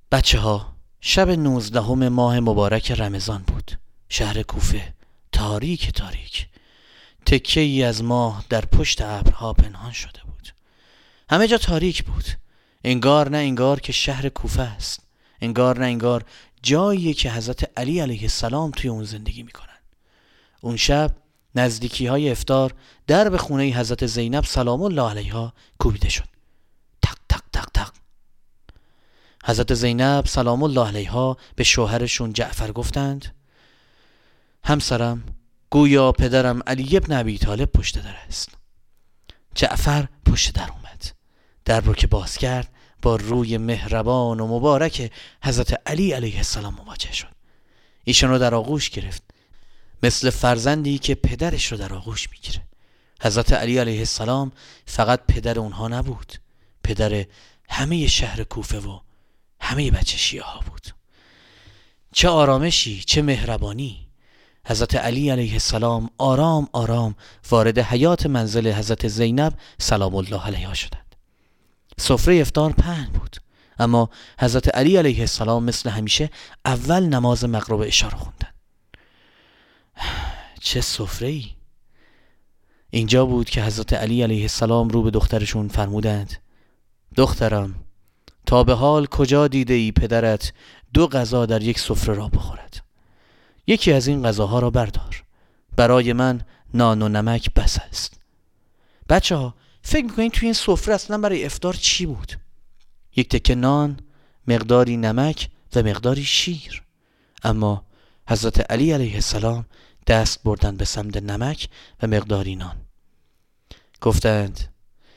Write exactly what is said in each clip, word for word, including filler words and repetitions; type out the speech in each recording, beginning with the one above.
بچه ها، شب نوزدهم ماه مبارک رمضان بود. شهر کوفه تاریک تاریک، تکه ای از ماه در پشت ابرها پنهان شده بود. همه جا تاریک بود. انگار نه انگار که شهر کوفه است. انگار نه انگار جاییه که حضرت علی علیه السلام توی اون زندگی میکنن. اون شب نزدیکی های افطار در به خونه حضرت زینب سلام الله علیها کوبیده شد. تق تق تق تق. حضرت زینب سلام الله علیها به شوهرشون جعفر گفتند: همسرم، گویا پدرم علی ابن ابی طالب پشت در است. جعفر پشت در اومد. در رو که باز کرد با روی مهربان و مبارک حضرت علی علیه السلام مواجه شد. ایشون رو در آغوش گرفت، مثل فرزندی که پدرش رو در آغوش میگیره. حضرت علی علیه السلام فقط پدر اونها نبود، پدر همه شهر کوفه و همه بچه شیعه ها بود. چه آرامشی، چه مهربانی. حضرت علی علیه السلام آرام آرام وارد حیات منزل حضرت زینب سلام الله علیها شدند. سفره افطار پهن بود، اما حضرت علی علیه السلام مثل همیشه اول نماز مغرب عشا رو خوندن. چه سفره‌ای! اینجا بود که حضرت علی علیه السلام رو به دخترشون فرمودند: دخترم، تا به حال کجا دیده ای پدرت دو غذا در یک سفره را بخورد؟ یکی از این غذاها را بردار، برای من نان و نمک بس است. بچه ها فکر میکنین توی این سفره اصلا برای افطار چی بود؟ یک تکه نان، مقداری نمک و مقداری شیر. اما حضرت علی علیه السلام دست بردن به سمت نمک و مقداری نان. گفتند: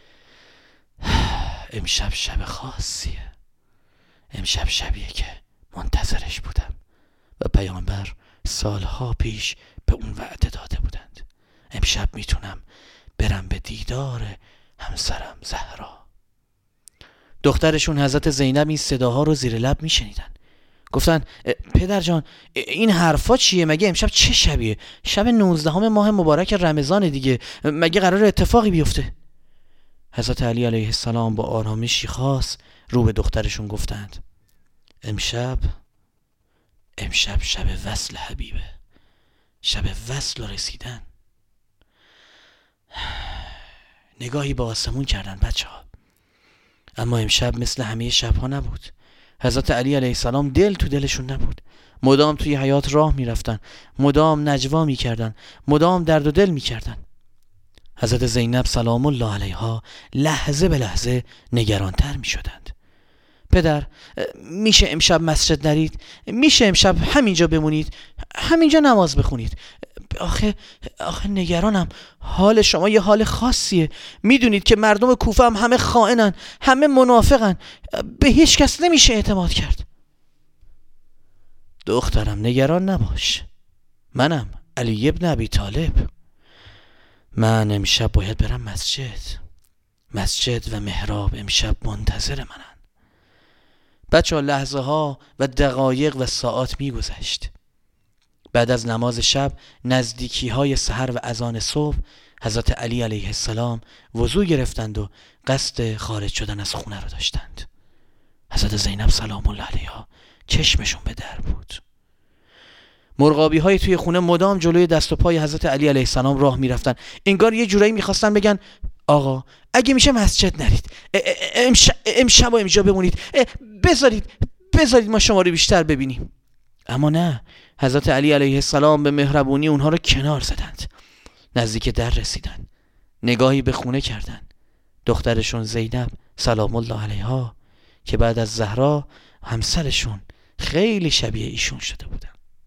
امشب شب خاصیه. امشب شبیه که منتظرش بودم و پیامبر سالها پیش به اون وعده داده بودند. امشب میتونم برم به دیدار همسرم زهرا. دخترشون حضرت زینب این صداها رو زیر لب میشنیدن. گفتن: پدر جان، این حرفا چیه؟ مگه امشب چه شبیه؟ شب نوزدهم ماه مبارک رمضان دیگه، مگه قرار اتفاقی بیفته؟ حضرت علی علیه السلام با آرامشی خاص رو به دخترشون گفتند: امشب امشب شب وصل حبیبه، شب وصل و رسیدن. نگاهی با آسمون کردن بچه ها، اما امشب مثل همه شبها نبود. حضرت علی علیه السلام دل تو دلشون نبود. مدام توی حیات راه می رفتن، مدام نجوا می کردن، مدام درد و دل می کردن. حضرت زینب سلام الله علیها لحظه به لحظه نگرانتر می شدند. پدر، میشه امشب مسجد نرید؟ میشه امشب همینجا بمونید؟ همینجا نماز بخونید؟ آخه آخه نگرانم. حال شما یه حال خاصیه. میدونید که مردم کوفه هم همه خائنن، همه منافقن، به هیچ کس نمیشه اعتماد کرد. دخترم نگران نباش، منم علی ابن ابی طالب. من امشب باید برم مسجد. مسجد و محراب امشب منتظر منن. بچه ها لحظه ها و دقایق و ساعات می گذشت. بعد از نماز شب نزدیکی های سحر و اذان صبح حضرت علی علیه السلام وضو گرفتند و قصد خارج شدن از خونه رو داشتند. حضرت زینب سلام الله علیها چشمشون به در بود. مرغابی های توی خونه مدام جلوی دست و پای حضرت علی علیه السلام راه می رفتن. انگار یه جورایی می خواستن بگن: آقا اگه میشه مسجد نرید، امشب, امشب و امجا بمونید، بذارید بذارید ما شما رو بیشتر ببینیم. اما نه، حضرت علی علیه السلام به مهربونی اونها رو کنار زدند. نزدیک در رسیدن، نگاهی به خونه کردن. دخترشون زینب سلام الله علیها که بعد از زهرا همسرشون خیلی شبیه ایشون شده بودن.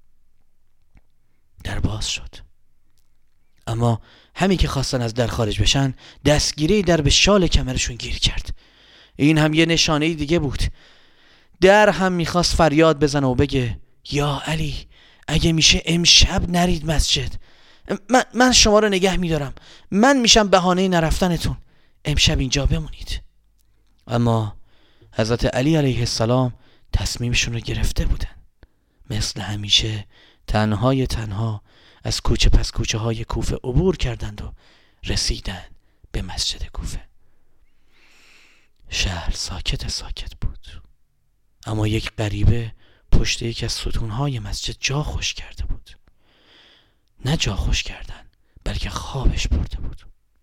در باز شد، اما همین که خواستن از در خارج بشن دستگیری در به شال کمرشون گیر کرد. این هم یه نشانه دیگه بود. در هم میخواست فریاد بزنه و بگه: یا علی، اگه میشه امشب نرید مسجد. من, من شما رو نگه میدارم، من میشم بهانه نرفتنتون، امشب اینجا بمونید. اما حضرت علی علیه السلام تصمیمشون رو گرفته بودن. مثل همیشه تنهای تنها از کوچه پس کوچه های کوفه عبور کردند و رسیدند به مسجد کوفه. شهر ساکت ساکت بود، اما یک غریبه پشت یکی از ستونهای مسجد جا خوش کرده بود. نه جا خوش کردن، بلکه خوابش برده بود.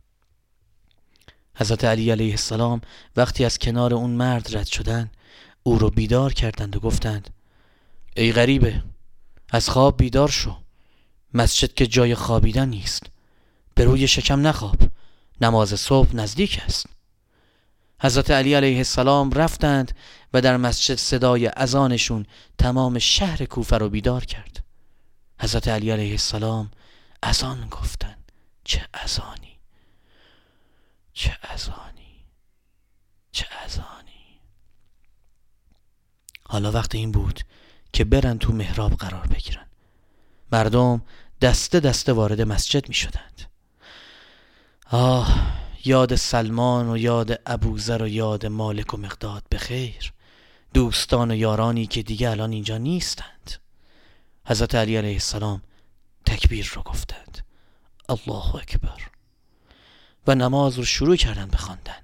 حضرت علی علیه السلام وقتی از کنار اون مرد رد شدند، او رو بیدار کردند و گفتند ای غریبه، از خواب بیدار شو. مسجد که جای خوابیدن نیست. به روی شکم نخواب، نماز صبح نزدیک است. حضرت علی علیه السلام رفتند و در مسجد صدای اذانشون تمام شهر کوفه رو بیدار کرد. حضرت علی علیه السلام اذان گفتند. چه اذانی، چه اذانی، چه اذانی. حالا وقت این بود که برن تو محراب قرار بگیرن. مردم دسته دسته وارد مسجد می شدند. آه، یاد سلمان و یاد ابوذر و یاد مالک و مقداد به خیر، دوستان و یارانی که دیگه الان اینجا نیستند. حضرت علی علیه السلام تکبیر رو گفتند، الله اکبر، و نماز رو شروع کردن بخواندن.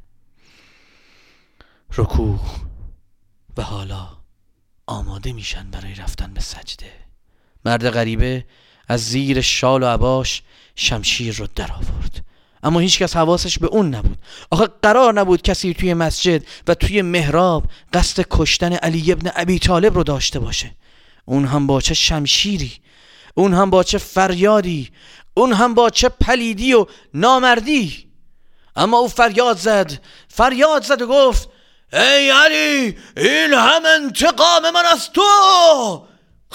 رکوع و حالا آماده میشن برای رفتن به سجده. مرد غریبه از زیر شال و عباش شمشیر رو در آورد، اما هیچ کس حواسش به اون نبود. آخه قرار نبود کسی توی مسجد و توی محراب قصد کشتن علی ابن ابی طالب رو داشته باشه. اون هم با چه شمشیری، اون هم با چه فریادی، اون هم با چه پلیدی و نامردی. اما او فریاد زد، فریاد زد و گفت ای علی، این هم انتقام من از تو.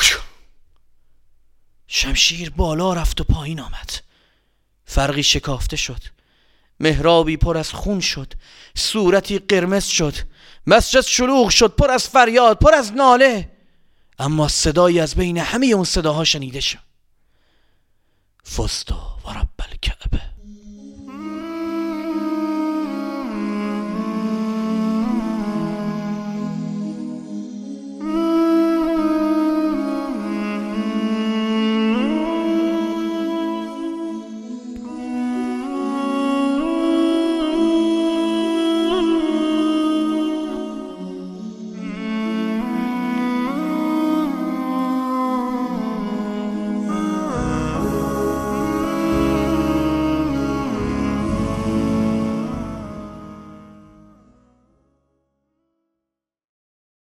شمشیر بالا رفت و پایین آمد. فرقی شکافته شد. محرابی پر از خون شد، صورتی قرمز شد، مسجد شلوغ شد، پر از فریاد، پر از ناله. اما صدایی از بین همه اون صداها شنیده شد. فزت و رب الکعبه.